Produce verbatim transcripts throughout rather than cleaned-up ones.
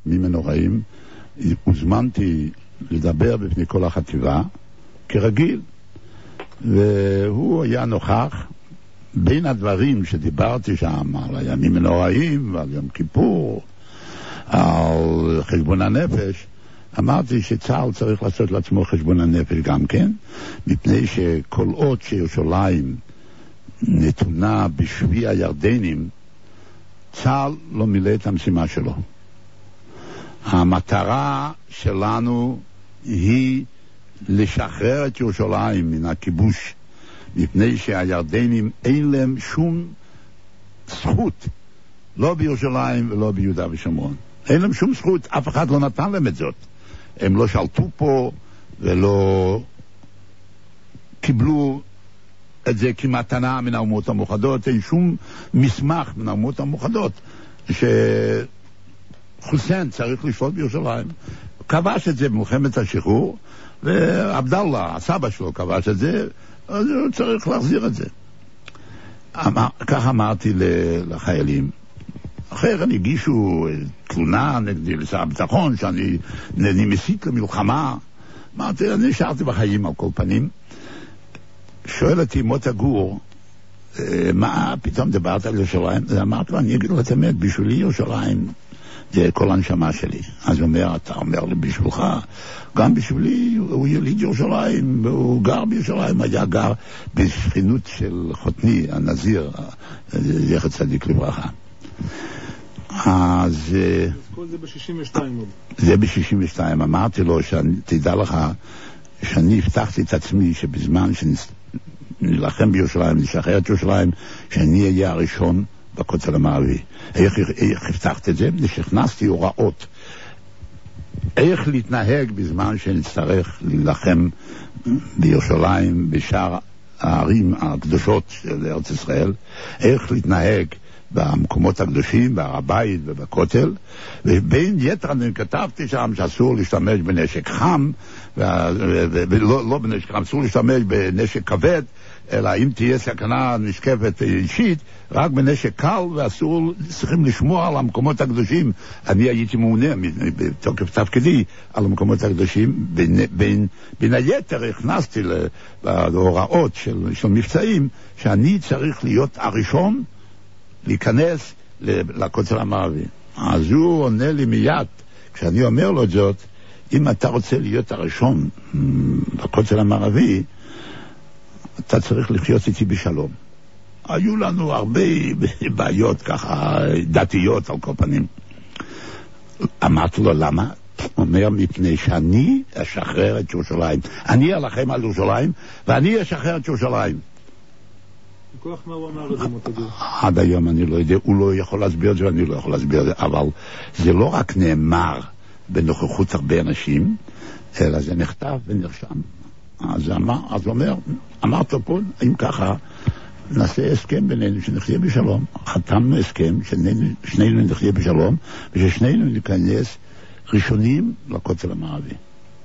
ממנוראים, הוזמנתי לדבר בפני כל החטיבה, כרגיל, והוא היה נוכח. בין הדברים שדיברתי שם, על הימים הנוראים ועל יום כיפור, על חשבון הנפש, אמרתי שצה"ל צריך לעשות לעצמו חשבון הנפש גם כן, מפני שכל עוד שירושלים נתונה בשבי הירדנים, צה"ל לא מילא את המשימה שלו. המטרה שלנו היא לשחרר את ירושלים מן הכיבוש, מפני שהירדנים אין להם שום זכות, לא בירושלים ולא ביהודה ושומרון. אין להם שום זכות, אף אחד לא נתן להם את זאת. הם לא שלטו פה ולא קיבלו את זה כמתנה מן האומות המאוחדות. אין שום מסמך מן האומות המאוחדות שחוסיין צריך לשלוט בירושלים. כבש את זה במלחמת השחרור, ועבדאללה, הסבא שלו, כבש את זה, אז הוא צריך להחזיר את זה. אמר, כך אמרתי לחיילים. אחר אני הגישו תלונה נגדי לשר הביטחון שאני אני מסית למלחמה. אמרתי, אני נשארתי בחיים על כל פנים. שואל אותי מוטה גור, מה פתאום דיברת על ירושלים? אמרתי לו, אני אגיד לו את האמת, בשבילי ירושלים זה כל הנשמה שלי. אז הוא אומר, אתה אומר לי בשבילך, גם בשבילי הוא יליד ירושלים, הוא גר בירושלים, היה גר בשכנות של חותני, הנזיר, זכר צדיק לברכה. אז כל זה ב-שישים ושתיים עוד. זה ב-שישים ושתיים. אמרתי לו, תדע לך, שאני הבטחתי את עצמי שבזמן שנלחם בירושלים, נשחרר את ירושלים, שאני אהיה הראשון בכותל המערבי. איך, איך הבטחתי את זה? שהכנסתי הוראות איך להתנהג בזמן שנצטרך להילחם בירושלים, בשאר הערים הקדושות של ארץ ישראל, איך להתנהג במקומות הקדושים, בהר הבית ובכותל, ובין יתר אני כתבתי שם שאסור להשתמש בנשק חם, ולא לא בנשק חם, אסור להשתמש בנשק כבד, אלא אם תהיה סכנה נשקפת אישית, רק בנשק קל, ואסור, צריכים לשמוע על המקומות הקדושים. אני הייתי מעונה בתוקף תפקידי על המקומות הקדושים. בין, בין, בין היתר הכנסתי להוראות של, של מבצעים, שאני צריך להיות הראשון להיכנס לכותל המערבי. אז הוא עונה לי מיד, כשאני אומר לו את זאת, אם אתה רוצה להיות הראשון לכותל המערבי, אתה צריך לחיות איתי בשלום. היו לנו הרבה בעיות ככה דתיות על כל פנים. אמרתי לו למה? הוא אומר, מפני שאני אשחרר את ירושלים. אני אלחם על ירושלים ואני אשחרר את ירושלים. כוח מה הוא אמר את זה מוטה גור? עד היום אני לא יודע, הוא לא יכול להסביר את זה ואני לא יכול להסביר את זה, אבל זה לא רק נאמר בנוכחות הרבה אנשים, אלא זה נכתב ונרשם. אז אמר, אז אומר, אמרת פה, אם ככה, נעשה הסכם בינינו שנחיה בשלום. חתמנו הסכם ששנינו נחיה בשלום, וששנינו ניכנס ראשונים לכותל המערבי.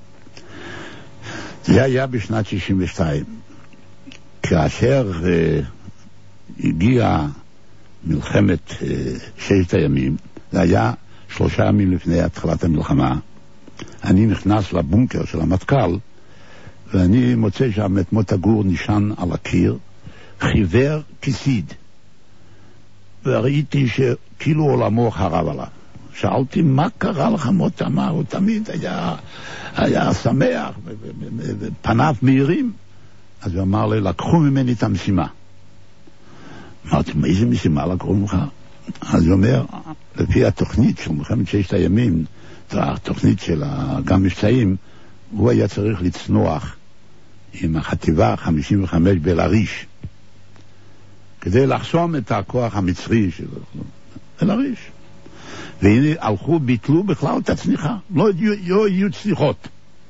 זה היה בשנת שישים ושתיים. כאשר uh, הגיעה מלחמת uh, ששת הימים, זה היה שלושה ימים לפני התחלת המלחמה, אני נכנס לבונקר של המטכ"ל, ואני מוצא שם את מוטה גור נשען על הקיר, חיוור כסיד, וראיתי שכאילו עולמו חרב עליו. שאלתי, מה קרה לך מוטה? אמר, הוא תמיד היה, היה שמח, פניו מהירים. אז הוא אמר לי, לקחו ממני את המשימה. אמרתי, מה איזה משימה לקחו ממך? אז הוא אומר, לפי התוכנית של מלחמת ששת הימים, התוכנית של גם מבצעים, הוא היה צריך לצנוח עם החטיבה חמישים וחמש בלריש, כדי לחסום את הכוח המצרי שלו, בלריש. והנה הלכו, ביטלו בכלל את הצניחה, לא יהיו צניחות.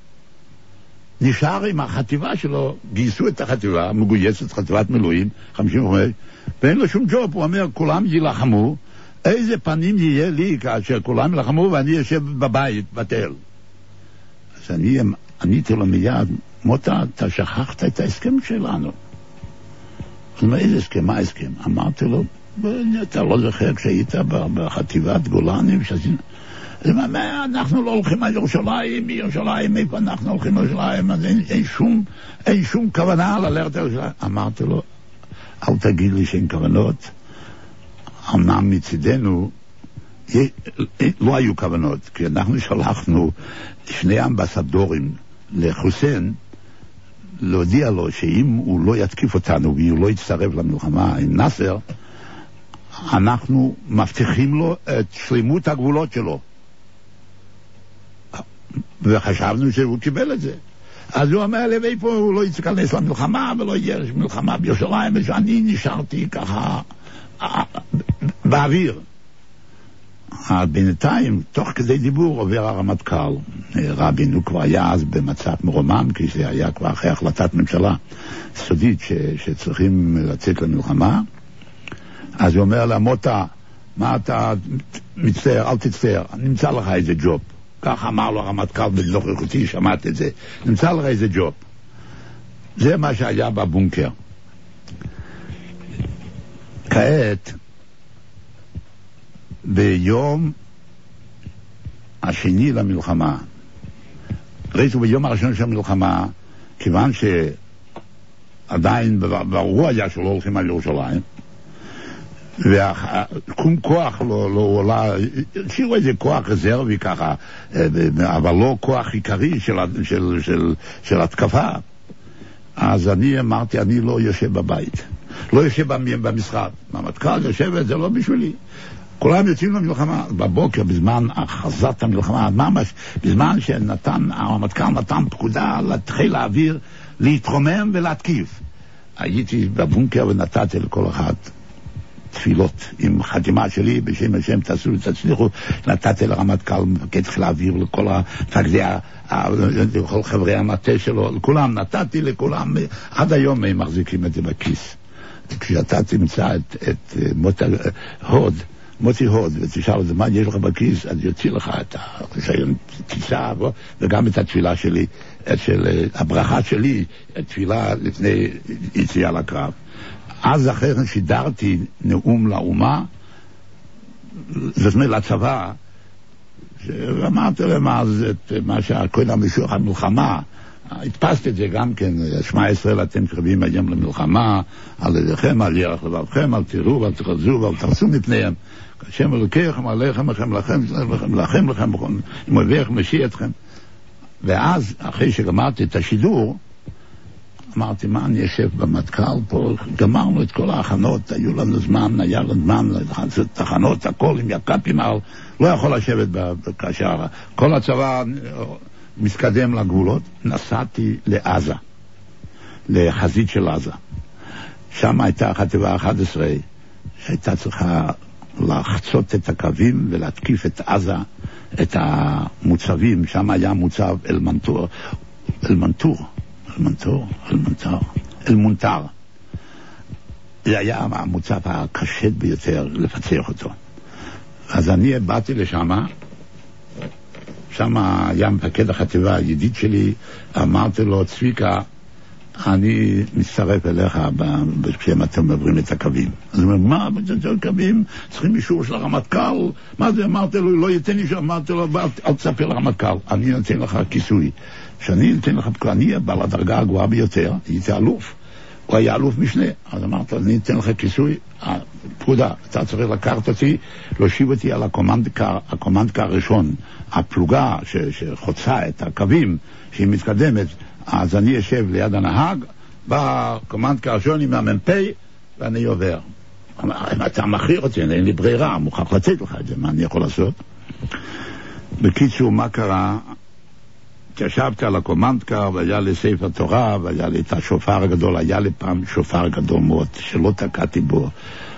נשאר עם החטיבה שלו, גייסו את החטיבה, מגויסת חטיבת מילואים, חמישים וחמש, ואין לו שום ג'וב. הוא אומר, כולם ילחמו, איזה פנים יהיה לי כאשר כולם ילחמו ואני יושב בבית, בתל. אז אני עניתי לו מיד, מוטה, אתה שכחת את ההסכם שלנו. אז מה, איזה הסכם? מה ההסכם? אמרתי לו, אתה לא זוכר כשהיית בחטיבת גולני, אנחנו לא הולכים על ירושלים, מירושלים, איפה אנחנו הולכים על ירושלים, אז אין, אין, שום, אין שום כוונה ללכת על ירושלים. אמרתי לו, אל תגיד לי שאין כוונות, אמנם מצידנו לא היו כוונות, כי אנחנו שלחנו שני אמבסדורים לחוסיין, להודיע לו שאם הוא לא יתקיף אותנו והוא לא יצטרף למלחמה עם נאסר, אנחנו מבטיחים לו את שלמות הגבולות שלו. וחשבנו שהוא קיבל את זה. אז הוא אומר לי, ואיפה הוא לא יתכנס למלחמה ולא יהיה מלחמה בירושלים, ושאני נשארתי ככה באוויר. בינתיים, תוך כדי דיבור, עובר הרמטכ"ל. רבין, הוא כבר היה אז במצב מרומם, כי זה היה כבר אחרי החלטת ממשלה סודית ש, שצריכים לצאת למלחמה. אז הוא אומר לה, מוטה, מה אתה מצטער, אל תצטער, נמצא לך איזה ג'וב. כך אמר לו הרמטכ"ל בנוכחותי, שמעת את זה, נמצא לך איזה ג'וב. זה מה שהיה בבונקר. כעת, ביום השני למלחמה, ראיתו ביום הראשון של המלחמה, כיוון שעדיין ברור היה שלא הולכים על ירושלים, וקום כוח לא, לא עולה, שירו איזה כוח רזרבי ככה, אבל לא כוח עיקרי של, של, של, של התקפה. אז אני אמרתי, אני לא יושב בבית, לא יושב במשרד, המטכ"ל יושב, זה לא בשבילי. כולם יוצאים למלחמה בבוקר, בזמן הכרזת המלחמה, ממש בזמן שנתן, הרמטכ"ל נתן פקודה לחיל האוויר להתרומם ולהתקיף. הייתי בבונקר ונתתי לכל אחד תפילות עם חתימה שלי בשם השם תעשו ותצליחו. נתתי לרמטכ"ל, מפקד חיל האוויר, לכל המפקדי, לכל חברי המטה שלו, לכולם נתתי, לכולם, עד היום הם מחזיקים את זה בכיס. כשאתה תמצא את, את מוטי הוד מוטי הוד ותשאל את זה, מה יש לך בכיס, אז יוציא לך את הטיסה וגם את התפילה שלי, את של, הברכה שלי, התפילה לפני יציאה לקרב. אז אחרי כן שידרתי נאום לאומה, זאת אומרת לצבא, שאמרתי להם אז את מה שקודם המשוח המלחמה, הדפסתי את זה גם כן, שמע ישראל אתם קרבים היום למלחמה, על ידיכם, על ירח לבבכם, אל תראו ואל תחזו ואל תרסו מפניהם. השם אלוקיכם, עליכם, לכם, לכם, לכם, לכם, לכם, עם אויביכם, משיע אתכם. ואז, אחרי שגמרתי את השידור, אמרתי, מה אני יושב במטכ"ל פה, גמרנו את כל ההכנות, היו לנו זמן, היה לנו זמן, תחנות, הכל עם יקפים, לא יכול לשבת כאשר כל הצבא מתקדם לגבולות. נסעתי לעזה, לחזית של עזה. שם הייתה חטיבה אחת עשרה, שהייתה צריכה לחצות את הקווים ולהתקיף את עזה, את המוצבים. שם היה מוצב אל-מנטור, אל-מנטור, אל-מנטור, אל-מנטור, אל-מונטר. זה היה המוצב הקשה ביותר לפצח אותו. אז אני באתי לשם, שם היה מפקד החטיבה, הידיד שלי, אמרתי לו, צביקה, אני מצטרף אליך כשהם אתם עוברים את הקווים. אז הוא אומר, מה, בצד קווים צריכים אישור של הרמטכ"ל? מה זה? אמרתי לו, לא ייתן אישור, אמרתי לו, אל תספר לרמטכ"ל, אני נותן לך כיסוי. שאני נותן לך, אני בעל הדרגה הגבוהה ביותר, הייתי אלוף, הוא היה אלוף משנה, אז אמרתי, אני נותן לך כיסוי, פקודה, אתה צריך לקחת אותי, להושיב אותי על הקומנדקר, הקומנדקר הראשון, הפלוגה שחוצה את הקווים, שהיא מתקדמת, אז אני יושב ליד הנהג, בקומנדקר הראשון עם המ"פ, ואני עובר. אם אתה מכיר אותי, אין לי ברירה, מוכרח לצאת לך את זה, מה אני יכול לעשות? בקיצור, מה קרה? ישבתי על הקומנדקר, והיה לי ספר תורה, והיה לי את השופר הגדול, היה לי פעם שופר גדול מאוד, שלא תקעתי בו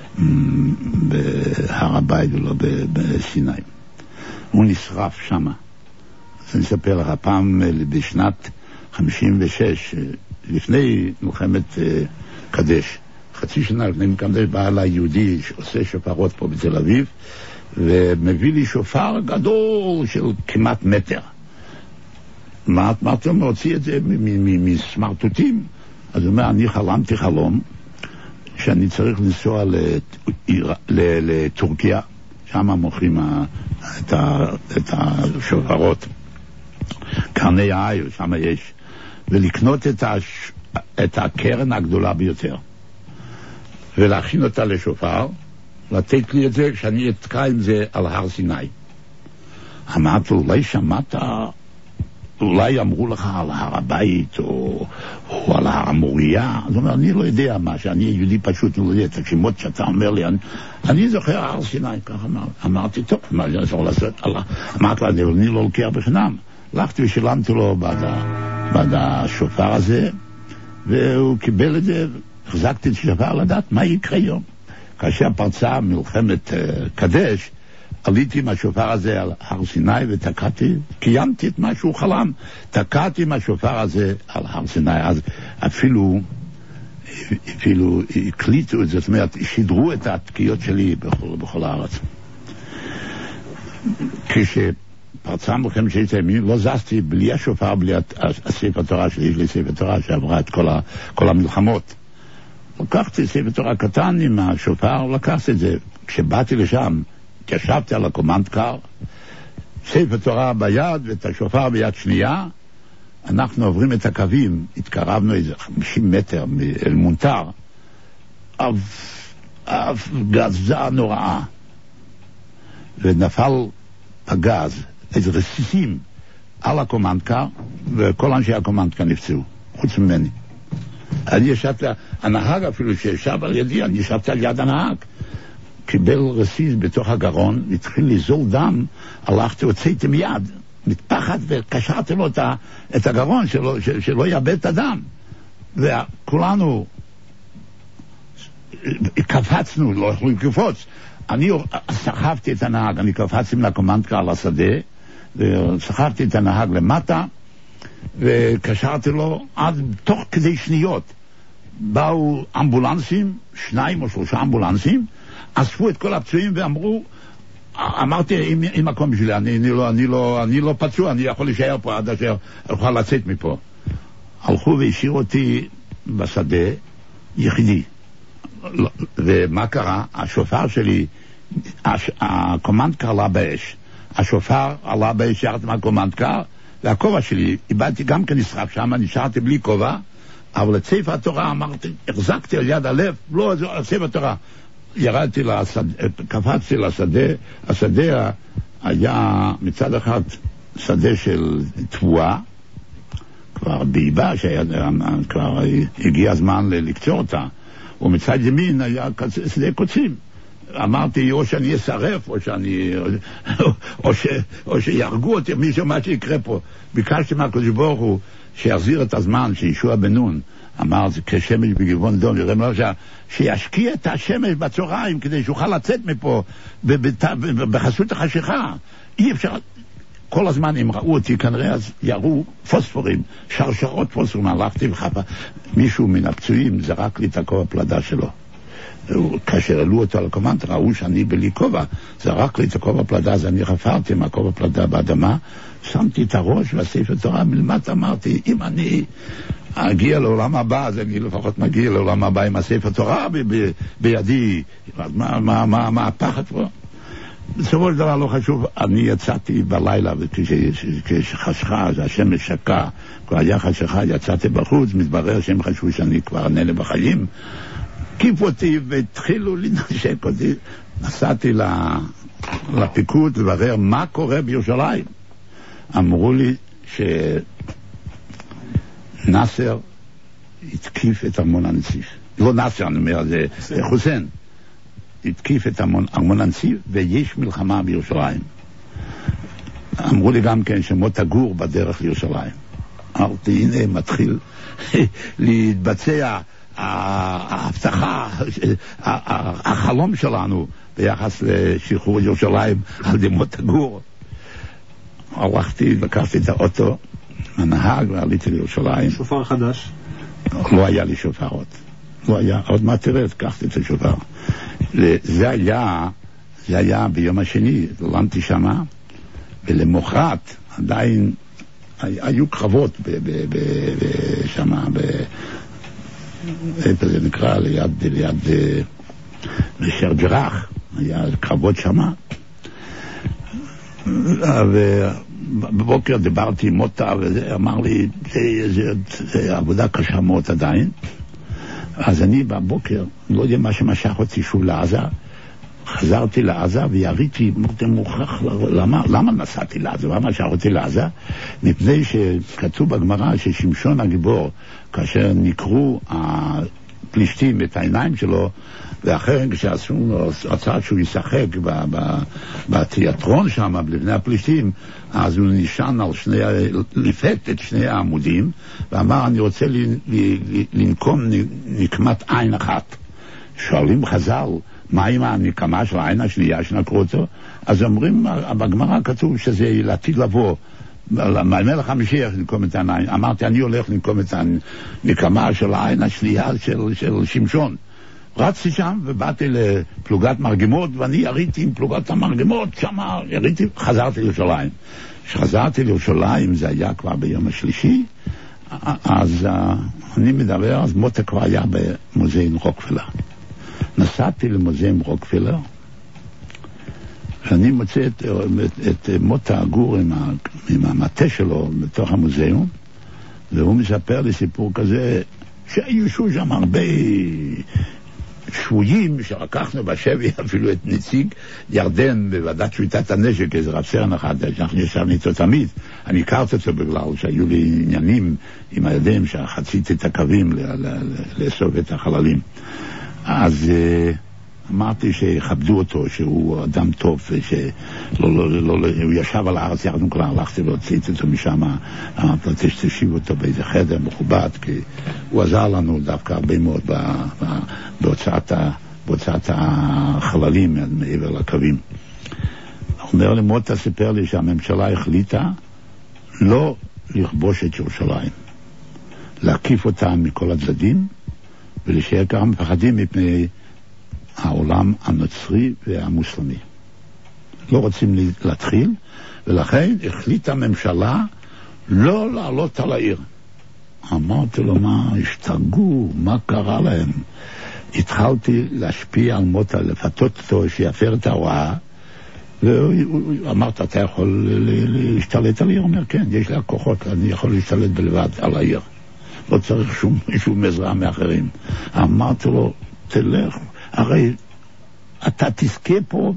בהר הבית ולא בסיני. הוא נשרף שם. אז אני אספר לך, פעם בשנת חמישים ושש, לפני מלחמת קדש, חצי שנה לפני מלחמת קדש, בא אליי יהודי שעושה שופרות פה בתל אביב, ומביא לי שופר גדול של כמעט מטר. מה, מה אתה מוציא את זה מסמרטוטים? אז הוא אומר, אני חלמתי חלום שאני צריך לנסוע לטורקיה, שם מוכרים את השופרות, קרני העיר, שם יש, ולקנות את הקרן הגדולה ביותר, ולהכין אותה לשופר, לתת לי את זה כשאני אתקע עם זה על הר סיני. אמרת, אולי שמעת, אולי אמרו לך על הר הבית או, או על הר המוריה. זאת אומרת, אני לא יודע מה, שאני יהודי פשוט לא יודע את השמות שאתה אומר לי. אני, אני זוכר הר סיני, ככה אמר, אמרתי, טוב, מה אני יכול לעשות? אמרתי, אני לא לוקח בחינם. הלכתי ושילמתי לו בעד, בעד השופר הזה, והוא קיבל את זה, החזקתי את השופר לדעת מה יקרה יום. כאשר פרצה מלחמת uh, קדש, עליתי עם השופר הזה על הר סיני ותקעתי, קיימתי את מה שהוא חלם, תקעתי עם השופר הזה על הר סיני. אז אפילו, אפילו הקליטו את זה, זאת אומרת, שידרו את התקיעות שלי בכל, בכל הארץ. כשפרצה מלחמת ששת הימים, לא זזתי בלי השופר, בלי הספר תורה שלי, יש לי ספר תורה שעברה את כל, ה, כל המלחמות. לקחתי ספר תורה קטן עם השופר, לקחתי את זה. כשבאתי לשם, התיישבתי על הקומנד קר, ספר תורה ביד ואת השופר ביד שנייה, אנחנו עוברים את הקווים, התקרבנו איזה חמישים מטר אל מונטר, אף גזה נוראה, ונפל פגז, איזה רסיסים על הקומנד קר, וכל אנשי הקומנד קר נפצעו, חוץ ממני. אני ישבתי, הנהג אפילו שישב על ידי, אני ישבתי על יד הנהג, קיבל רסיס בתוך הגרון, התחיל לזול דם, הלכתי, הוצאתי מיד, מתפחד, וקשרתי לו את הגרון, שלא, שלא יאבד את הדם. וכולנו קפצנו, לא יכולים לקפוץ. אני סחבתי את הנהג, אני קפצתי לקומנדקה על השדה, וסחבתי את הנהג למטה, וקשרתי לו עד תוך כדי שניות. באו אמבולנסים, שניים או שלושה אמבולנסים, אספו את כל הפצועים ואמרו, אמרתי, עם, עם מקום בשבילי, אני, אני, לא, אני, לא, אני לא פצוע, אני יכול להישאר פה עד אשר אוכל לצאת מפה. הלכו והשאירו אותי בשדה יחידי. ומה קרה? השופר שלי, הש, הקומנדקר עלה באש. השופר עלה באש יחד מהקומנדקר, והכובע שלי, איבדתי גם כן נשרף שם, נשארתי בלי כובע, אבל את ספר התורה אמרתי, החזקתי על יד הלב, לא, זה ספר התורה. ירדתי לשדה, קפצתי לשדה, השדה היה מצד אחד שדה של תבואה, כבר באיבה, כבר הגיע הזמן לקצור אותה, ומצד ימין היה שדה קוצים. אמרתי, או שאני אשרף, או שאני, או, או, ש, או שירגו אותי, מישהו מה שיקרה פה. ביקשתי מהקדוש ברוך הוא שיחזיר את הזמן, שישוע בן נון, אמר, זה כשמש בגבעון דום, יראה לו שישקיע את השמש בצהריים, כדי שיוכל לצאת מפה, בחסות החשיכה. אי אפשר, כל הזמן הם ראו אותי, כנראה אז יראו פוספורים, שרשרות פוספורים, הלכתי וחפה, מישהו מן הפצועים זרק לי את הכובע פלדה שלו. כאשר העלו אותו על הקומנד, ראו שאני בלי כובע, זרק לי את הכובע פלדה, אז אני חפרתי עם הכובע פלדה באדמה, שמתי את הראש והספר תורה מלמטה, אמרתי, אם אני אגיע לעולם הבא, אז אני לפחות מגיע לעולם הבא עם הספר תורה ב- ב- בידי, מה, מה, מה, מה הפחד פה? בסופו של דבר לא חשוב, אני יצאתי בלילה, וכשחשכה, השמש שקע, כבר היה חשכה, יצאתי בחוץ, מתברר שהם חשבו שאני כבר נהנה בחיים, קיפו אותי והתחילו לנשק אותי. נסעתי לפיקוד לברר מה קורה בירושלים. אמרו לי שנאסר התקיף את ארמון הנציב. לא נאסר, אני אומר, זה חוסיין. התקיף את ארמון הנציב ויש מלחמה בירושלים. אמרו לי גם כן שמוטה גור בדרך לירושלים. אמרתי, הנה מתחיל להתבצע ההבטחה, החלום שלנו ביחס לשחרור ירושלים על ידי מוטה גור. הלכתי, לקחתי את האוטו, הנהג, ועליתי לירושלים. שופר חדש? לא היה לי שופר עוד. לא היה, עוד מה תראה, לקחתי את השופר. זה היה, זה היה ביום השני, למדתי שמה, ולמוחרת עדיין היו קרבות שמה, איפה זה נקרא, ליד, ליד נשר ג'רח, היה קרבות שמה. ובבוקר דיברתי עם מוטה, ואמר לי, זה עבודה קשה מאוד עדיין. אז אני בבוקר, לא יודע מה שמשך אותי שוב לעזה, חזרתי לעזה ויריתי, מוכרח, למה, למה נסעתי לעזה? למה משך אותי לעזה? מפני שכתוב בגמרא ששמשון הגיבור, כאשר נקרו הפלישתים את העיניים שלו, ואחרי כשעשו לו הצעה שהוא ישחק בתיאטרון שם, לבני הפלישתים, אז הוא נשען על שני, לפת את שני העמודים, ואמר, אני רוצה לנקום נקמת עין אחת. שואלים חז"ל, מה עם הנקמה של העין השנייה שנקרו אותו? אז אומרים, בגמרא כתוב שזה לעתיד לבוא, מלך המשיח לנקום את העין. אמרתי, אני הולך לנקום את הנקמה של העין השנייה של, של שמשון. רצתי שם ובאתי לפלוגת מרגמות, ואני יריתי עם פלוגת המרגמות, שם יריתי, חזרתי לירושלים. כשחזרתי לירושלים, זה היה כבר ביום השלישי, אז uh, אני מדבר, אז מוטה כבר היה במוזיאון רוקפלר. נסעתי למוזיאון רוקפלר, ואני מוצא את, את, את מוטה הגור עם, ה, עם המטה שלו בתוך המוזיאון, והוא מספר לי סיפור כזה, שהיו שם הרבה שבויים שלקחנו בשבי, אפילו את נציג ירדן בוועדת שביתת הנשק, איזה רב סרן אחד, אנחנו ישבנו איתו תמיד. אני הכרתי אותו בגלל שהיו לי עניינים עם הידיים שחציתי את הקווים לאסוף את החללים. אז אמרתי שיכבדו אותו, שהוא אדם טוב, שהוא ישב על הארץ, יחד כבר הלכתי והוצאתי אותו משם, אמרתי לו תשיב אותו באיזה חדר מכובד, כי הוא עזר לנו דווקא הרבה מאוד בהוצאת, בהוצאת החללים מעבר לקווים. הוא אומר לי, מוטה סיפר לי שהממשלה החליטה לא לכבוש את ירושלים, להקיף אותה מכל הצדדים, ולשאר ככה מפחדים מפני העולם הנוצרי והמוסלמי. לא רוצים להתחיל, ולכן החליטה הממשלה לא לעלות על העיר. אמרתי לו, מה, השתגעו, מה קרה להם? התחלתי להשפיע על מוטה, לפתות אותו שיפר את ההוראה, ואמרת, אתה יכול להשתלט על העיר? אומר, כן, יש לי הכוחות, אני יכול להשתלט בלבד על העיר. לא צריך שום, שום עזרה מאחרים. אמרתי לו, תלך, הרי אתה תזכה פה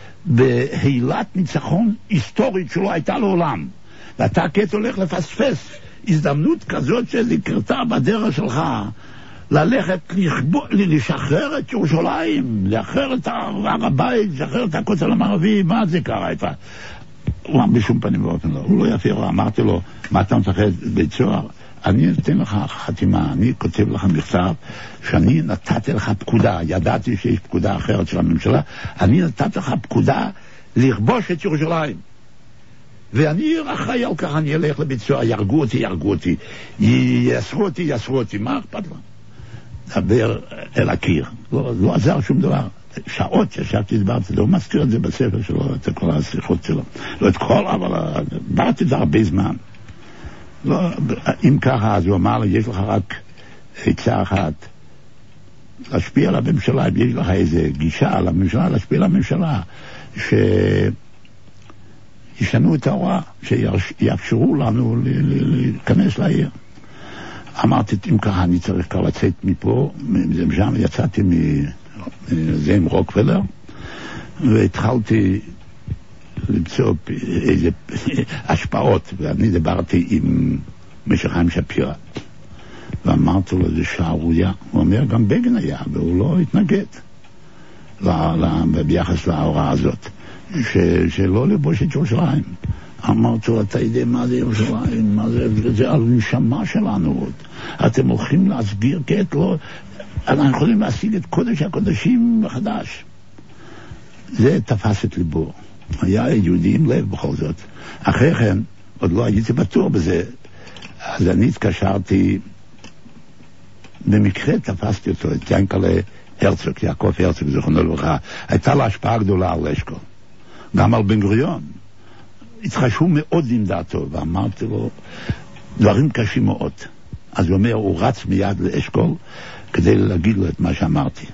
בהילת ניצחון היסטורית שלא הייתה לעולם, ואתה כעת הולך לפספס הזדמנות כזאת שזכרתה בדרך שלך ללכת לשחרר את ירושלים, לשחרר את הר הבית, לשחרר את הכותל המערבי. מה זה קרה איתה? הוא אמר בשום פנים ואופן לא, הוא לא יפיר. אמרתי לו, מה אתה מפחד בית סוהר? אני נותן לך חתימה, אני כותב לך מכתב שאני נתתי לך פקודה, ידעתי שיש פקודה אחרת של הממשלה, אני נתתי לך פקודה לכבוש את ירושלים, ואני אחראי על כך, אני אלך לבית סוהר, ירגו אותי, ירגו אותי, יאסרו אותי, יאסרו אותי, מה אכפת לו? דבר אל הקיר, לא, לא עזר שום דבר. שעות שישבתי, דיברתי, הוא מזכיר את זה בספר שלו, את כל השיחות שלו, לא את כל, אבל דיברתי את זה הרבה זמן. לא, אם ככה, אז הוא אמר לי, יש לך רק עצה אחת, להשפיע על הממשלה, אם יש לך איזה גישה על הממשלה, להשפיע על הממשלה, שישנו את ההוראה, שיאפשרו לנו להיכנס לעיר. אמרתי, אם ככה, אני צריך כבר לצאת מפה, משם יצאתי מזה עם רוקפלר, והתחלתי למצוא איזה השפעות, ואני דיברתי עם משחיים שפירא, ואמרתי לו, זה שערוריה. הוא אומר, גם בגין היה, והוא לא התנגד ביחס להוראה הזאת, שלא לבוש את ירושלים. אמרתי לו, אתה יודע מה זה ירושלים? מה זה? זה על נשמה שלנו. אתם הולכים להסגיר כעת, לא, אנחנו יכולים להשיג את קודש הקודשים מחדש. זה תפס את ליבו. היה יהודי עם לב בכל זאת. אחרי כן, עוד לא הייתי בטוח בזה, אז אני התקשרתי, במקרה תפסתי אותו, את ינקלה הרצוג, יעקב הרצוג, זכרונו לברכה. הייתה לה השפעה גדולה על אשכול, גם על בן גוריון. התחשבו מאוד עם דעתו, ואמרתי לו דברים קשים מאוד. אז הוא אומר, הוא רץ מיד לאשכול כדי להגיד לו את מה שאמרתי.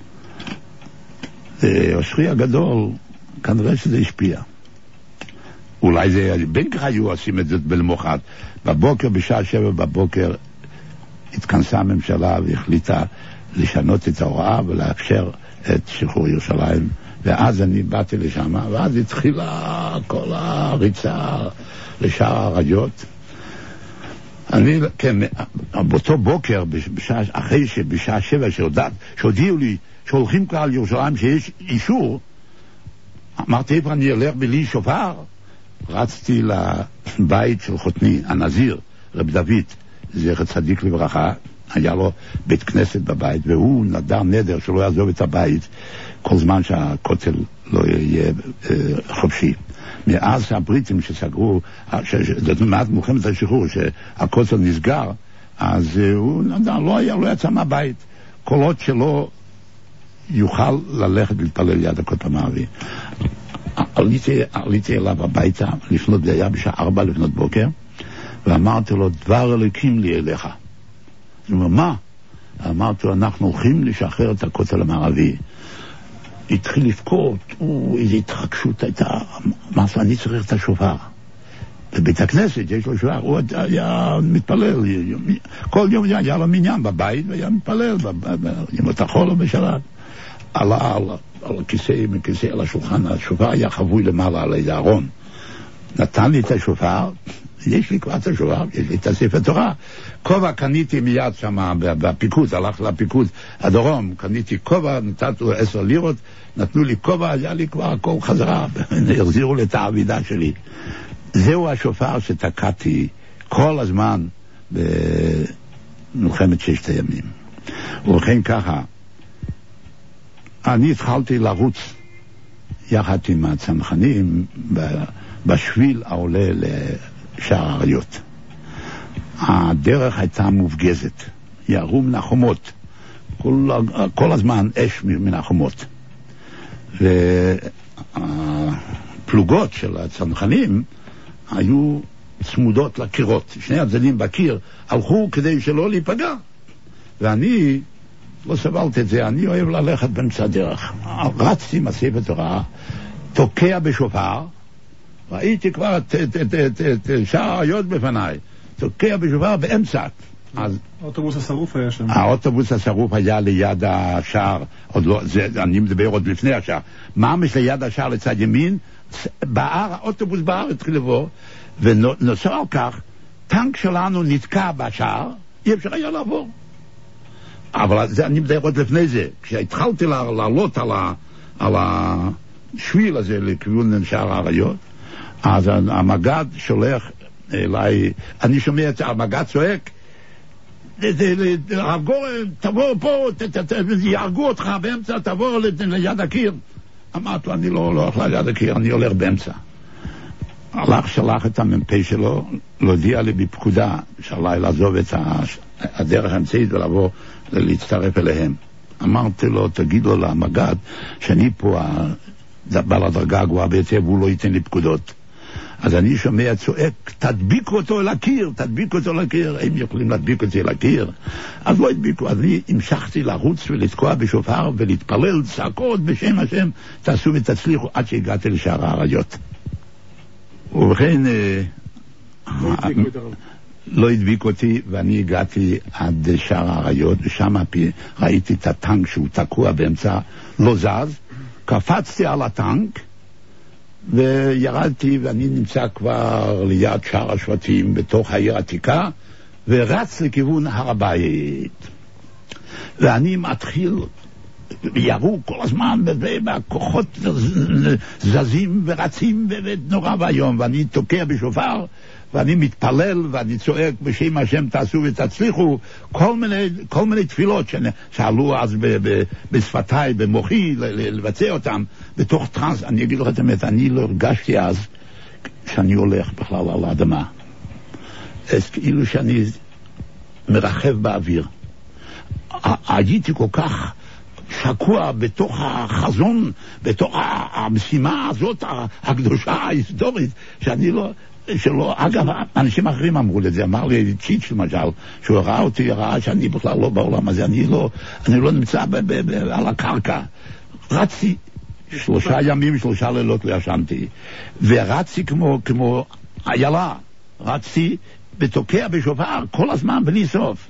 אושרי הגדול, כנראה שזה השפיע. אולי זה, בין כך היו עושים את זה בלמוחת. בבוקר, בשעה שבע בבוקר, התכנסה הממשלה והחליטה לשנות את ההוראה ולאפשר את שחרור ירושלים. ואז אני באתי לשם, ואז התחילה כל הריצה לשער האריות. אני, כן, באותו בוקר, בשעה, אחרי שבשעה שבע שהודעת, שהודיעו לי שהולכים כבר על ירושלים שיש אישור, אמרתי, איפה אני אלך בלי שופר? רצתי לבית של חותני, הנזיר, רב דוד, זכר צדיק לברכה, היה לו בית כנסת בבית, והוא נדר נדר שלא יעזוב את הבית כל זמן שהכותל לא יהיה אה, חופשי. מאז הבריטים שסגרו, זאת מעט מלחמת השחרור, שהכותל נסגר, אז אה, הוא נדר, לא היה, לא יצא מהבית, כל עוד שלא יוכל ללכת להתפלל ליד הכותל המערבי. עליתי, עליתי אליו הביתה, לפנות, זה היה בשעה ארבע לפנות בוקר, ואמרתי לו, דבר אלוקים לי אליך. הוא אומר, מה? אמרתי לו, אנחנו הולכים לשחרר את הכותל המערבי. התחיל לבכות, איזו התרגשות הייתה, אמרתי לו, אני צריך את השופר. בבית הכנסת יש לו שופר, הוא היה מתפלל, כל יום היה לו מניין בבית, והיה מתפלל, בימות החול או בשבת. עלה על, על הכיסא, מכיסא על השולחן, השופר היה חבוי למעלה על איזה ארון. נתן לי את השופר, יש לי כבר את השופר, יש לי את הספר תורה. כובע קניתי מיד שם בפיקוד, הלך לפיקוד הדרום, קניתי כובע, נתתי לו עשר לירות, נתנו לי כובע, היה לי כבר הכל חזרה, החזירו לי את העבידה שלי. זהו השופר שתקעתי כל הזמן במלחמת ששת הימים. ולכן ככה, אני התחלתי לרוץ יחד עם הצנחנים בשביל העולה לשער האריות. הדרך הייתה מופגזת, ירו מן החומות, כל, כל הזמן אש מן החומות. והפלוגות של הצנחנים היו צמודות לקירות, שני הצדדים בקיר הלכו כדי שלא להיפגע. ואני לא סבלתי את זה, אני אוהב ללכת באמצע הדרך. רצתי עם הספר תורה, תוקע בשופר, ראיתי כבר את, את, את, את, את שער האריות בפניי, תוקע בשופר באמצע. אז האוטובוס השרוף היה שם. האוטובוס השרוף היה ליד השער, עוד לא, זה, אני מדבר עוד לפני השער. ממש ליד השער לצד ימין, בער, האוטובוס בער התחיל לבוא, ונוצר על כך, טנק שלנו נתקע בשער, אי אפשר היה לעבור. אבל זה, אני מדבר עוד לפני זה, כשהתחלתי לעלות על, ה, על השביל הזה לכיוון שער האריות, אז המג"ד שולח אליי, אני שומע את המג"ד צועק, הרב גורן, תבוא פה, יהרגו אותך באמצע, תבוא ליד הקיר. אמרתי לו, אני לא הולך ליד הקיר, אני הולך באמצע. הלך, שלח את המ"פ שלו, להודיע לי בפקודה שעליי לעזוב את הדרך האמצעית ולבוא להצטרף אליהם. אמרתי לו, תגיד לו למג"ד שאני פה בעל הדרגה הגבוהה ביותר והוא לא ייתן לי פקודות. אז אני שומע צועק, תדביקו אותו אל הקיר, תדביקו אותו אל הקיר. הם יכולים להדביק אותי אל הקיר? אז לא הדביקו. אז אני המשכתי לרוץ ולתקוע בשופר ולהתפלל צעקות בשם השם, תעשו ותצליחו, עד שהגעתי לשער האריות. ובכן לא הדביק אותי, ואני הגעתי עד שער האריות, ושם ראיתי את הטנק שהוא תקוע באמצע, לא זז. קפצתי על הטנק וירדתי, ואני נמצא כבר ליד שער השבטים בתוך העיר העתיקה, ורץ לכיוון הר הבית. ואני מתחיל, ירו כל הזמן, והכוחות זזים ורצים, ונורא והיום, ואני תוקע בשופר, ואני מתפלל, ואני צועק בשם השם תעשו ותצליחו, כל מיני, כל מיני תפילות שעלו אז ב, ב, בשפתיי, במוחי, לבצע אותם, בתוך טרנס. אני אגיד לך את האמת, אני לא הרגשתי אז שאני הולך בכלל על האדמה. אז כאילו שאני מרחב באוויר. הייתי כל כך שקוע בתוך החזון, בתוך המשימה הזאת הקדושה ההיסטורית, שאני לא, שלא, אגב, אנשים אחרים אמרו לזה, אמר לי צ'יץ' למשל, שהוא ראה אותי, ראה שאני בכלל לא בעולם הזה, אני לא, אני לא נמצא ב- ב- ב- על הקרקע. רצתי שלושה ימים, שלושה לילות לא ישנתי, ורצתי כמו, כמו איילה, רצתי בתוקע בשופר כל הזמן בלי סוף.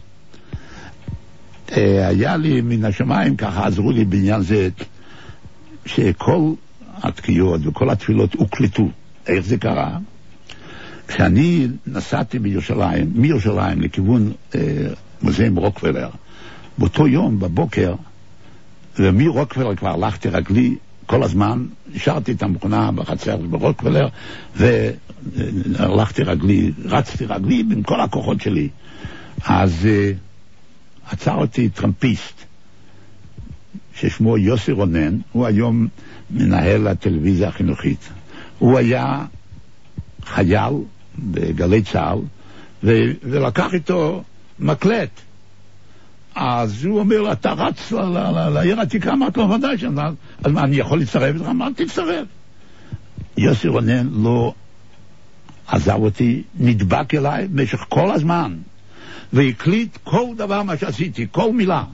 היה לי מן השמיים, ככה עזרו לי בעניין זה, שכל התקיעות וכל התפילות הוקלטו. איך זה קרה? כשאני נסעתי בירושלים, מירושלים לכיוון אה, מוזיאום רוקפלר, באותו יום בבוקר, ומרוקפלר כבר הלכתי רגלי כל הזמן, השארתי את המכונה בחצר ברוקפלר, והלכתי רגלי, רצתי רגלי עם כל הכוחות שלי. אז אה, עצר אותי טרמפיסט, ששמו יוסי רונן, הוא היום מנהל הטלוויזיה החינוכית. הוא היה חייל בגלי צהל, ו- ולקח איתו מקלט. אז הוא אומר, אתה רץ ל- ל- ל- לעיר עתיקה, אמרת לו, ודאי, אז מה, אני יכול להצטרף? אמרתי, תצטרף. יוסי רונן לא עזב אותי, נדבק אליי במשך כל הזמן, והקליט כל דבר מה שעשיתי, כל מילה.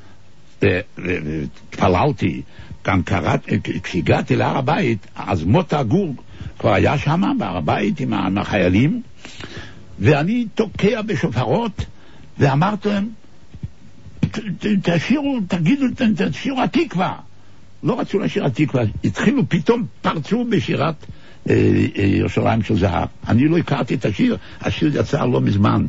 התפללתי, גם קראתי, כשהגעתי להר הבית, אז מוטה גור כבר היה שם בהר הבית עם החיילים, ואני תוקע בשופרות, ואמרתי להם, תשירו, תגידו, תשירו התקווה. לא רצו לשיר התקווה, התחילו, פתאום פרצו בשירת ירושלים של זהב. אני לא הכרתי את השיר, השיר יצא לא מזמן.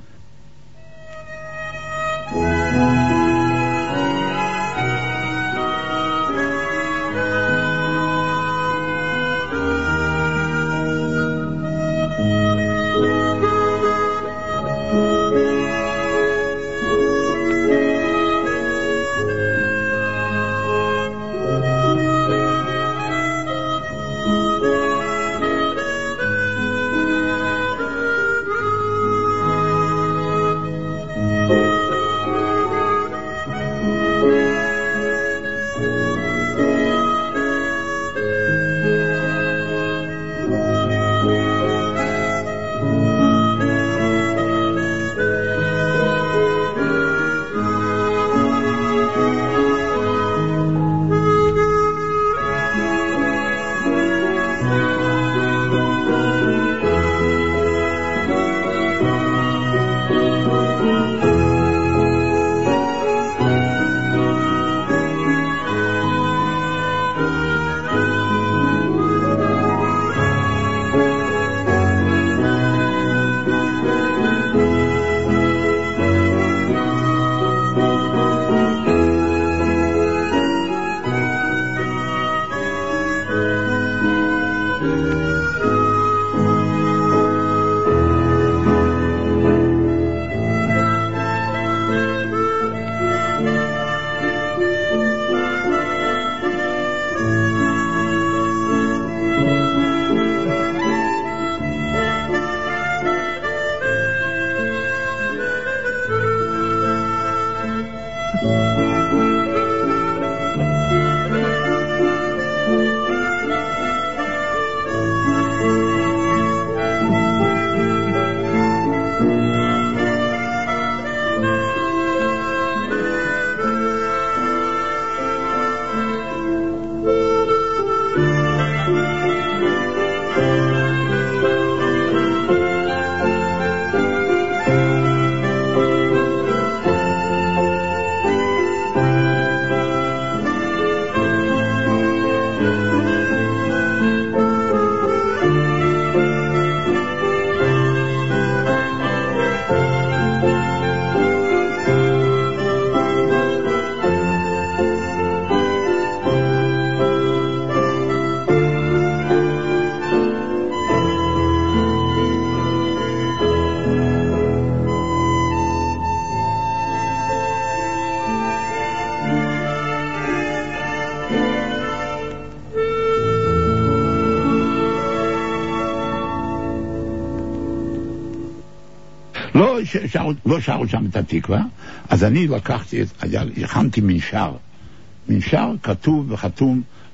לא, שרו, לא שרו שם את התקווה, אז אני לקחתי, הכנתי מנשר, מנשר כתוב וחתום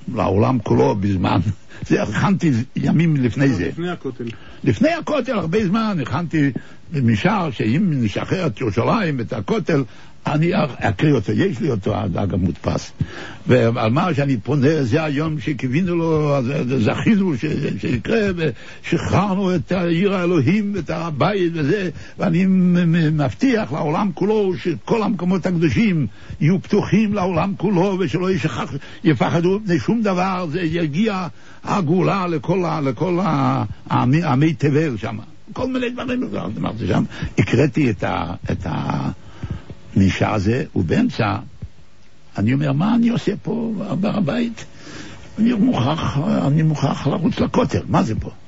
לעולם כולו בזמן, זה הכנתי ימים לפני זה. לפני הכותל. לפני הכותל, הרבה זמן, הכנתי משאר שאם נשחרר את ירושלים, את הכותל, אני אקריא אותו, יש לי אותו, אגב מודפס. ועל מה שאני פונה, זה היום שקיווינו לו, זכינו שיקרה, ושחררנו את עיר האלוהים, את הבית וזה, ואני מבטיח לעולם כולו שכל המקומות הקדושים יהיו פתוחים לעולם כולו, ושלא ישכח, יפחדו מפני שום דבר, זה יגיע הגאולה לכל, לכל עמי תבל שם. כל מיני דברים, אמרתי שם, הקראתי את ה... את ה נשאר הזה, ובאמצע אני אומר, מה אני עושה פה בהר הבית? אני מוכרח, אני מוכרח לרוץ לכותל, מה זה פה?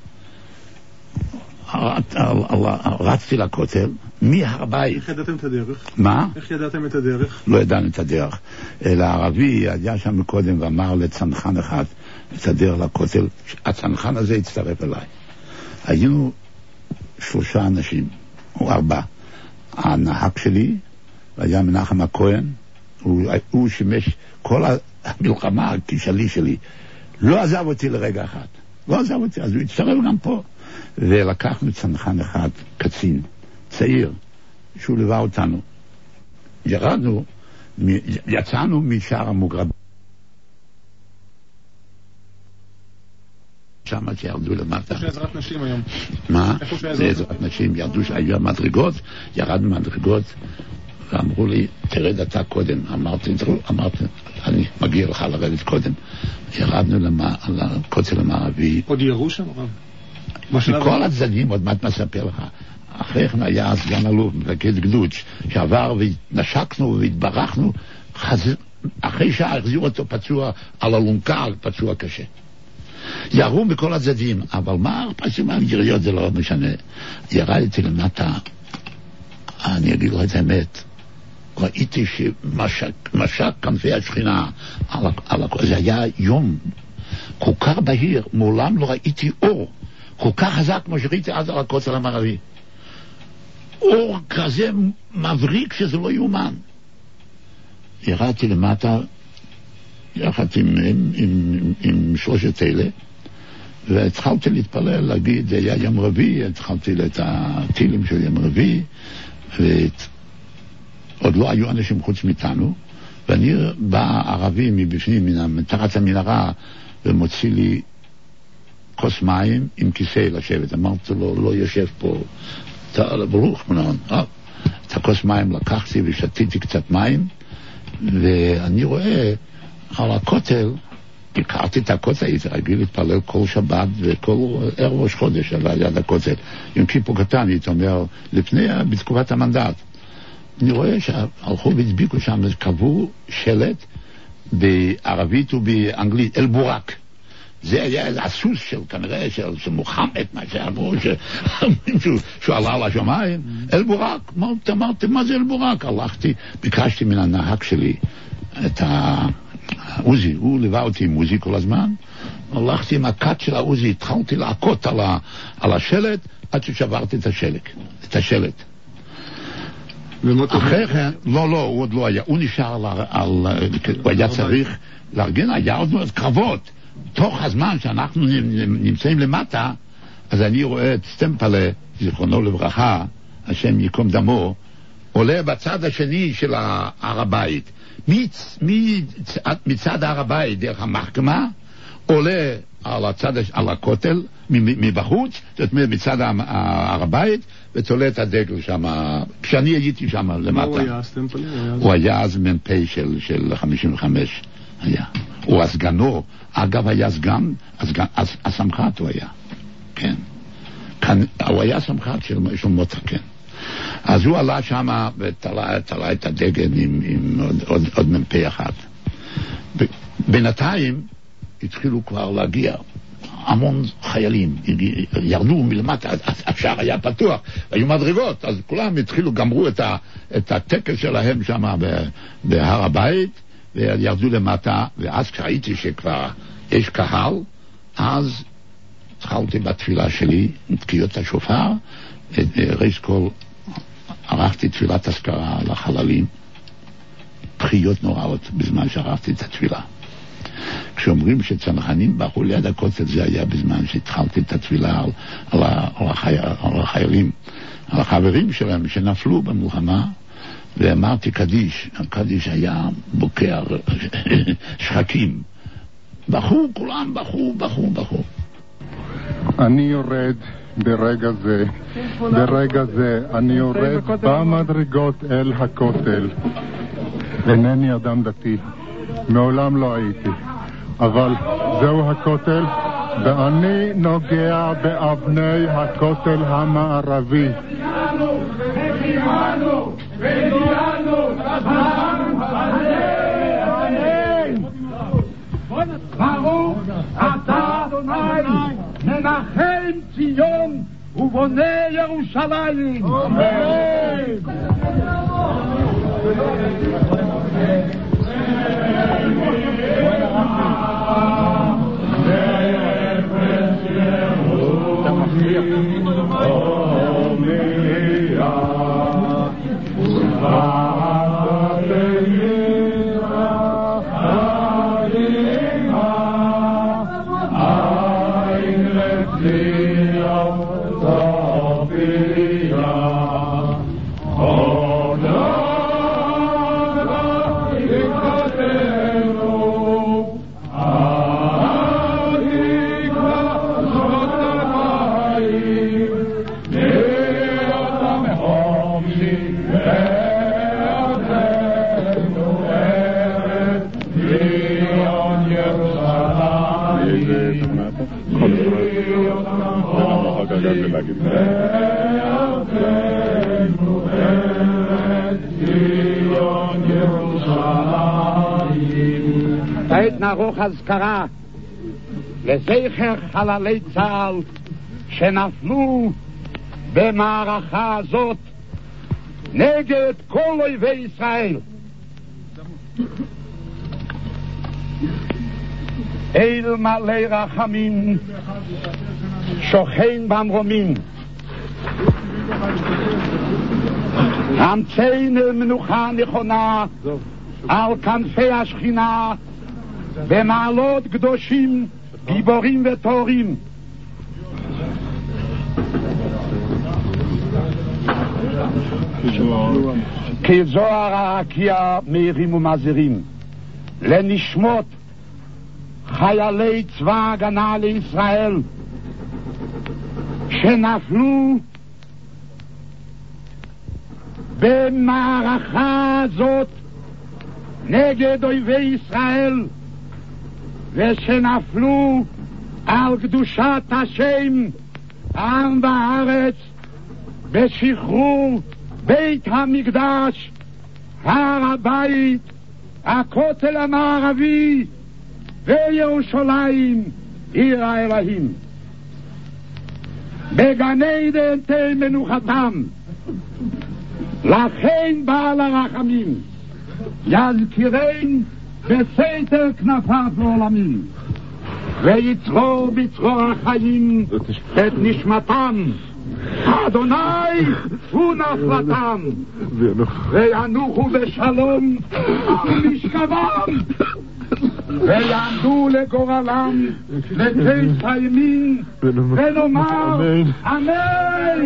רצתי לכותל, מהר הבית. איך ידעתם את הדרך? מה? איך ידעתם את הדרך? לא ידענו את הדרך. אלא הערבי היה שם קודם ואמר לצנחן אחד את הדרך לכותל, הצנחן הזה הצטרף אליי. היינו שלושה אנשים, או ארבע. הנהג שלי, היה מנחם הכהן, הוא, הוא שימש כל המלחמה הכישלי שלי, לא עזב אותי לרגע אחד, לא עזב אותי, אז הוא הצטרף גם פה, ולקחנו צנחן אחד, קצין, צעיר, שהוא ליווה אותנו, ירדנו, יצאנו משער המוגרבים, שם שירדו למטה. איפה שעזרת נשים היום? מה? זה עזרת נשים, ירדו שהיו מדרגות, ירדנו מדרגות, ואמרו לי, תרד אתה קודם. אמרתי, אמרתי, אני מגיע לך לרדת קודם. ירדנו לכותל המערבי. עוד ירו שם, רב? מכל הצדדים, עוד מעט מספר לך. אחרי כן היה סגן אלוף, מפקד גדוד, שעבר ונשקנו והתברכנו, אחרי שעה החזירו אותו פצוע על אלונקה, פצוע קשה. ירו מכל הצדדים, אבל מה פשוט יריות זה לא משנה. ירדתי למטה, אני אגיד לו את האמת, ראיתי שמשק כנפי השכינה, על, על, זה היה יום כל כך בהיר, מעולם לא ראיתי אור כל כך חזק כמו שראיתי אז על הכותל המערבי. אור כזה מבריק שזה לא יאומן. ירדתי למטה יחד עם, עם, עם, עם שלושת אלה, והתחלתי להתפלל, להגיד, זה היה יום רביעי, התחלתי את הטילים של יום רביעי, ועוד לא היו אנשים חוץ מאיתנו, ואני בא ערבי מבפנים, מתחת המנהרה, ומוציא לי כוס מים עם כיסא לשבת. אמרתי לו, לא יושב פה, ברוך מנהון, את הכוס מים לקחתי ושתיתי קצת מים, ואני רואה על הכותל, הכרתי את הכותל, הייתי רגיל להתפלל כל שבת וכל ערב ראש חודש על יד הכותל. עם כיפור קטן, הייתי אומר, לפני, בתקופת המנדט. אני רואה שהלכו והדביקו שם, קבעו שלט בערבית ובאנגלית, אל בורק. זה היה איזה הסוס של, כנראה, של, של מוחמד, מה שאמרו, שהוא עלה על השמיים, אל בורק. אמרתי, מה זה אל בורק? הלכתי, ביקשתי מן הנהג שלי את ה... עוזי, הוא ליווה אותי עם עוזי כל הזמן, הלכתי עם הקט של העוזי, התחלתי לעקות על, ה, על השלט, עד ששברתי את השלט, את השלט. אחרי כן, לא, לא, הוא עוד לא היה, הוא נשאר על, על, הוא היה צריך לארגן, היה עוד מאוד קרבות. תוך הזמן שאנחנו נמצאים למטה, אז אני רואה את סטמפלה, זיכרונו לברכה, השם יקום דמו, עולה בצד השני של הר הבית. מצ, מצ, מצד הר הבית דרך המחכמה עולה על הצד, על הכותל מבחוץ, זאת אומרת מצד הר הבית, ותולה את הדגל שם, כשאני הייתי שם למטה. מה הוא היה? סטמפלי? הוא היה אז מ"פ של, של חמישים וחמש היה. הוא הסגנו, אגב היה סגן, הסגן, הסמח"ט הוא היה, כן. כאן, הוא היה סמח"ט של, של מוצא, כן. אז הוא עלה שם ותלה, תלה את הדגל עם, עם עוד, עוד, עוד מ"פ אחד. בינתיים התחילו כבר להגיע המון חיילים, ירדו מלמטה, השער היה פתוח, היו מדרגות, אז כולם התחילו, גמרו את, ה, את הטקס שלהם שם בהר הבית, וירדו למטה, ואז כשראיתי שכבר יש קהל, אז התחלתי בתפילה שלי, תקיעות השופר, ראש כל ערכתי תפילת אזכרה לחללים, בחיות נוראות בזמן שערכתי את התפילה. כשאומרים שצנחנים ברחו ליד הכותל, זה היה בזמן שהתחלתי את התפילה על, על, על, החי, על החיילים, על החברים שלהם שנפלו במלחמה, ואמרתי קדיש. הקדיש היה בוקע שחקים. בחו, כולם בחו, בחו, בחו. אני יורד ברגע זה, ברגע זה, אני יורד במדרגות אל הכותל. אינני אדם דתי, מעולם לא הייתי, אבל זהו הכותל, ואני נוגע באבני הכותל המערבי. ברוך אתה אדוני מנחם ציון ובונה ירושלים. אמן. כעת נערוך אזכרה לזכר חללי צה"ל שנפלו במערכה הזאת נגד כל אויבי ישראל. אל מלא רחמים שוכן במרומים, המצאנו מנוחה נכונה על כנפי השכינה במעלות קדושים גיבורים וטהורים. כזוהר הרקיע מאירים ומזהירים לנשמות חיילי צבא ההגנה לישראל שנפלו במערכה הזאת נגד אויבי ישראל ושנפלו על קדושת השם העם והארץ בשחרור בית המקדש, הר הבית, הכותל המערבי וירושלים עיר האלוהים. בגן עדן תהא מנוחתם. לכן בעל הרחמים יזכירן בסתר כנפיו לעולמים, ויצרור בצרור החיים את נשמתם. אדוני הוא נחלתם, וינוחו בשלום ומשכבם, ויעמדו לגורלם לכס הימין, ונאמר אמן.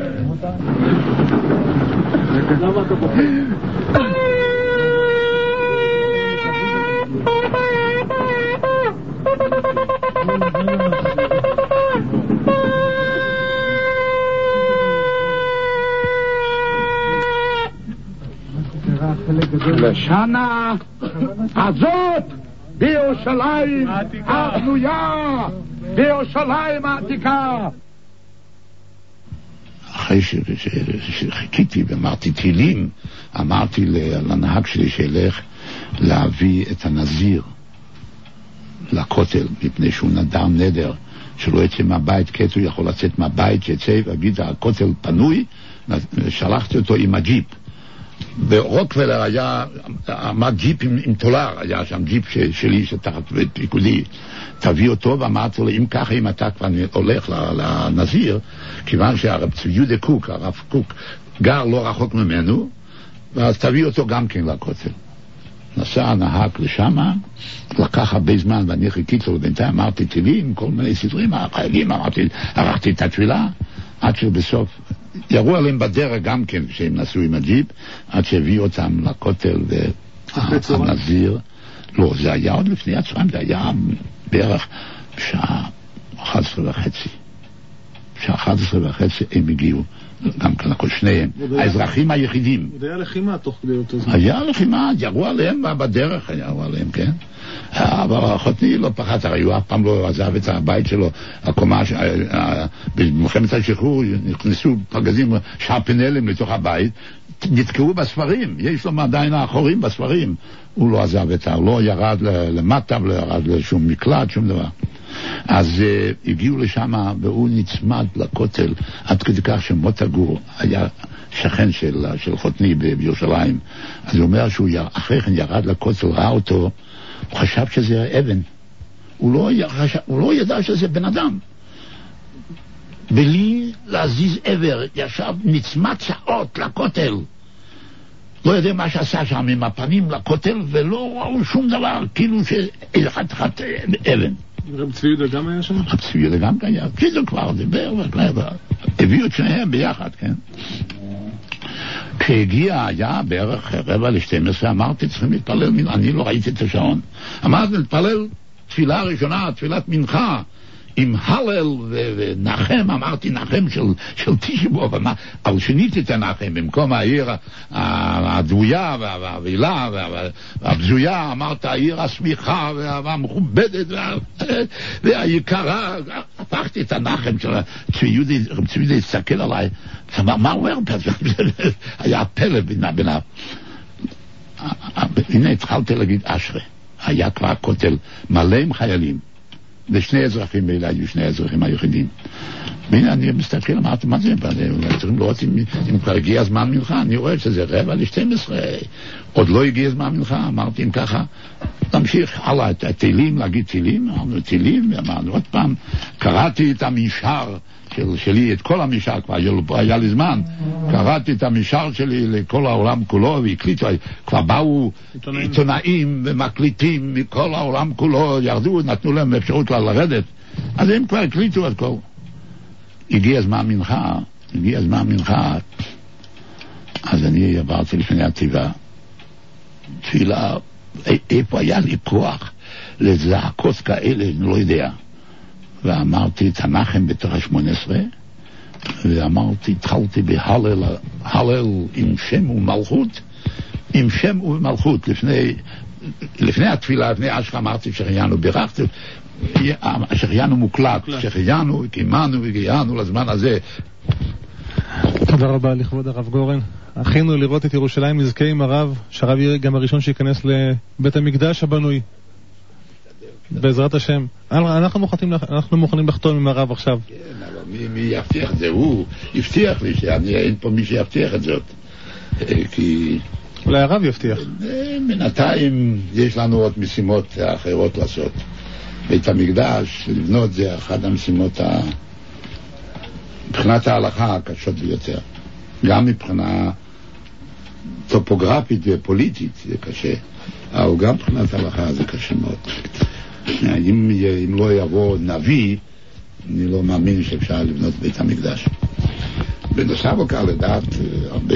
לשנה הזאת בירושלים הבנויה, בירושלים העתיקה. אחרי שחיכיתי ואמרתי תהילים, אמרתי לנהג שלי שילך להביא את הנזיר לכותל, מפני שהוא נדר נדר שלא יצא מהבית, כי הוא יכול לצאת מהבית, שיצא ויגיד הכותל פנוי. שלחתי אותו עם הג'יפ. ברוקוולר היה, עמד ג'יפ עם, עם טולר, היה שם ג'יפ ש, שלי שתחת פיקודי, תביא אותו. ואמרתי לו, אם ככה, אם אתה כבר הולך לנזיר, כיוון שהרב יהודה קוק, הרב קוק, גר לא רחוק ממנו, ואז תביא אותו גם כן לכותל. נסע הנהג לשם, לקח הרבה זמן, ואני חיכיתי לו, בינתיים אמרתי תהילים, כל מיני סדרים, החיילים, אמרתי, ערכתי את התפילה, עד שבסוף, ירו עליהם בדרך גם כן, כשהם נסעו עם הג'יפ, עד שהביאו אותם לכותל, והנזיר, לא, זה היה עוד לפני הצהריים, זה היה בערך בשעה אחת עשרה וחצי. בשעה אחת עשרה וחצי הם הגיעו, גם כאן הכל שניהם, האזרחים היחידים. עוד היה לחימה תוך כדי אותו זמן. היה לחימה, ירו עליהם בדרך, ירו עליהם, כן? אבל חותני לא פחד, הרי הוא אף פעם לא עזב את הבית שלו, הקומה, במלחמת השחרור, נכנסו פגזים שרפנלים לתוך הבית, נתקעו בספרים, יש לו עדיין האחורים בספרים, הוא לא עזב את ה... לא ירד למטה, לא ירד לשום מקלט, שום דבר. אז uh, הגיעו לשם, והוא נצמד לכותל, עד כדי כך שמוטה גור היה שכן של, של חותני ב- בירושלים. אז הוא אומר שהוא יר... אחרי כן ירד לכותל, ראה אותו, הוא חשב שזה אבן. הוא לא, י... חשב... הוא לא ידע שזה בן אדם. בלי להזיז עבר, ישב נצמד שעות לכותל. לא יודע מה שעשה שם עם הפנים לכותל, ולא ראו שום דבר, כאילו שאחת אחת אבן. רב צבי יהודה גם היה שם? רב צבי יהודה גם היה, כי זה כבר דיבר, הביאו את שניהם ביחד, כן? כשהגיע היה בערך רבע לשתים עשרה, אמרתי צריכים להתפלל, אני לא ראיתי את השעון. אמרתי להתפלל תפילה ראשונה, תפילת מנחה, עם הלל ונחם, אמרתי נחם של, של תשבוב, אבל שיניתי את הנחם, במקום העיר הדוויה והאבילה והבזויה, אמרת העיר הסמיכה והמכובדת והיקרה, הפכתי את הנחם של צבי יהודה, רב צבי יהודה הסתכל עליי, מה הוא אומר? היה פלא ביניו. הנה התחלתי להגיד אשרי, היה כבר כותל מלא עם חיילים, ושני אזרחים באלה היו שני האזרחים היחידים. והנה אני מסתכל, אמרתי, מה זה? צריכים לראות אם, אם כבר הגיע הזמן מנחה. אני רואה שזה רבע ל-שתים עשרה, עוד לא הגיע הזמן מנחה. אמרתי, אם ככה, תמשיך הלאה את התהילים, להגיד תהילים, אמרנו תהילים, ואמרנו עוד פעם, קראתי את המשאר של, שלי, את כל המשאר, כבר היה, היה לי זמן, קראתי את המשאר שלי לכל העולם כולו, והקליטו, כבר באו עיתונאים, עיתונאים ומקליטים מכל העולם כולו, ירדו, נתנו להם אפשרות לרדת, אז הם כבר הקליטו את כל. הגיע הזמן מנחה, הגיע הזמן מנחה, אז אני עברתי לפני הטבעה, תפילה, איפה היה לי כוח לזעקות כאלה, אני לא יודע. ואמרתי את הנחם בתוך ה-שמונה עשרה, ואמרתי, התחלתי בהלל, הלל עם שם ומלכות, עם שם ומלכות, לפני, לפני התפילה, לפני אשכה אמרתי שחיינו, בירכתי, שחיינו מוקלט, שחיינו, קימנו והגיענו לזמן הזה. תודה רבה לכבוד הרב גורן. אחינו לראות את ירושלים נזכה עם הרב, שהרב יהיה גם הראשון שייכנס לבית המקדש הבנוי. בעזרת השם. אנחנו מוכנים, אנחנו מוכנים לחתום עם הרב עכשיו. כן, אבל מי, מי יבטיח את זה? הוא הבטיח לי שאני אין פה מי שיבטיח את זאת. כי... אולי הרב יבטיח. בינתיים יש לנו עוד משימות אחרות לעשות. בית המקדש, לבנות זה אחת המשימות ה... מבחינת ההלכה הקשות ביותר. גם מבחינה טופוגרפית ופוליטית זה קשה. אבל גם מבחינת ההלכה זה קשה מאוד. אם, אם לא יבוא נביא, אני לא מאמין שאפשר לבנות בית המקדש. בנוסף לכך לדעת הרבה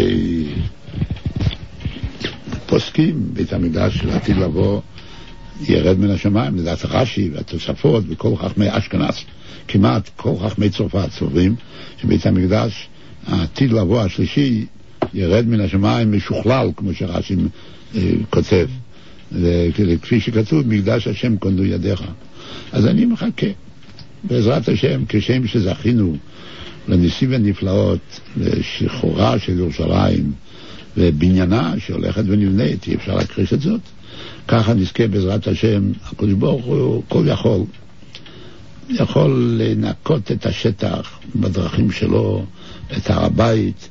פוסקים, בית המקדש לעתיד לבוא ירד מן השמיים, לדעת רש"י והתוספות וכל חכמי אשכנז, כמעט כל חכמי צרפת סוברים שבית המקדש העתיד לבוא השלישי ירד מן השמיים משוכלל, כמו שרש"י אה, כותב, וכפי שכתוב, מקדש השם כוננו ידיך. אז אני מחכה בעזרת השם, כשם שזכינו לניסים ונפלאות, לשחרורה של ירושלים ובניינה שהולכת ונבנית, אי אפשר להכחיש את זאת, ככה נזכה בעזרת השם. הקדוש ברוך הוא כל יכול יכול לנקות את השטח בדרכים שלו, את הר הבית,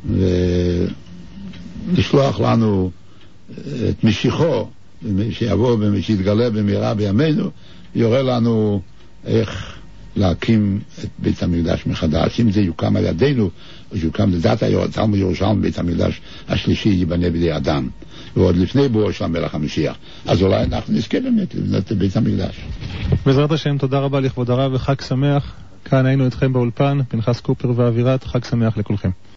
ולשלוח לנו את משיחו שיבוא ושיתגלה במהרה בימינו, יורה לנו איך להקים את בית המקדש מחדש. אם זה יוקם על ידינו, או שיוקם לדעת תלמוד ירושלים, בית המקדש השלישי ייבנה בידי אדם, ועוד לפני בואו של המלך המשיח, אז אולי אנחנו נזכה באמת לבנות את בית המקדש. בעזרת השם, תודה רבה לכבוד הרב וחג שמח. כאן היינו איתכם באולפן, פנחס קופר ואווירת, חג שמח לכולכם.